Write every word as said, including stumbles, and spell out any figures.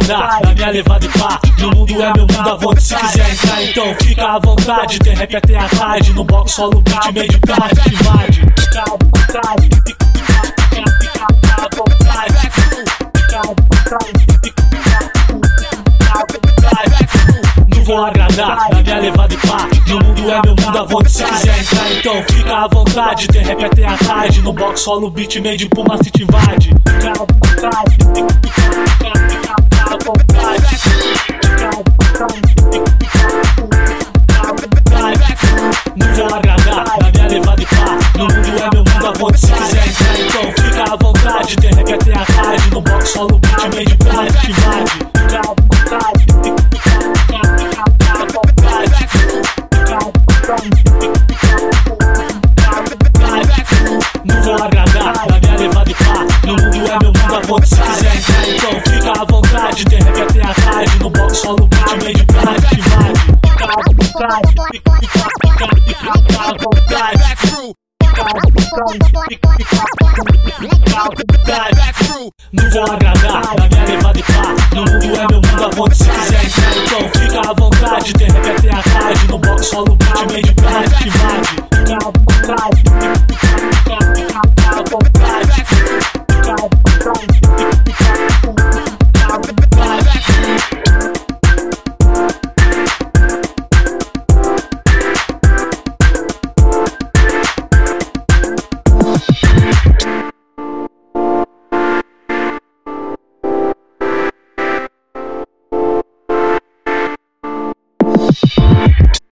agradar, na minha levada e pá. Meu mundo é meu mundo à vontade, se quiser entrar então fica à vontade. Tem rap até a tarde, no box solo beat meio de tarde. Que invade, fica à vontade, fica à vontade, fica à vontade. Não vou agradar, na minha levada e pá. Meu mundo é meu mundo à vontade, se quiser entrar então fica à vontade. Tem rap até a tarde, no box solo beat meio de puma se te invade. Fica à vontade, fica à vontade, fica à vontade. Não vou agradar, na minha levada e pá. Meu mundo é meu mundo à vontade, se quiser entrar então fica à vontade. Tem rap até a tarde, no box solo beat meio de puma se te invade. Fica à vontade, não vou agradar, na minha levada e pá. Meu mundo é meu mundo à vontade, se quiser entrar então fica à vontade. Tem rap até a tarde, no box solo beat meio de puma se te invade. Fica à vontade, fica à vontade. Não vou agradar, na minha levada e pá. Meu mundo é meu mundo à vontade, se quiser entrar então fica à vontade. Tem rap até a tarde, no box solo beat meio de